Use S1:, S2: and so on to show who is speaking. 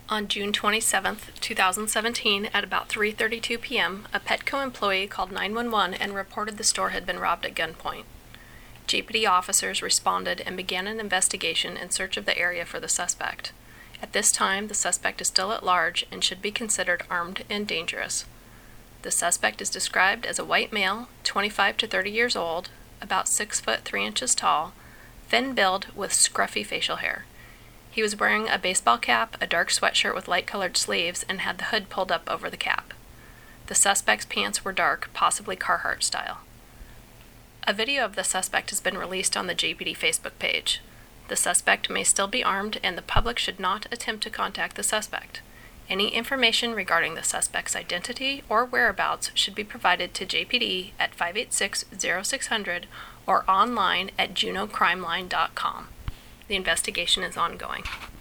S1: On June 27, 2017, at about 3:32 p.m., a Petco employee called 911 and reported the store had been robbed at gunpoint. JPD officers responded and began an investigation in search of the area for the suspect. At this time, the suspect is still at large and should be considered armed and dangerous. The suspect is described as a white male, 25 to 30 years old, about 6 foot 3 inches tall, thin build with scruffy facial hair. He was wearing a baseball cap, a dark sweatshirt with light-colored sleeves, and had the hood pulled up over the cap. The suspect's pants were dark, possibly Carhartt style. A video of the suspect has been released on the JPD Facebook page. The suspect may still be armed, and the public should not attempt to contact the suspect. Any information regarding the suspect's identity or whereabouts should be provided to JPD at 586-0600 or online at junocrimeline.com. The investigation is ongoing.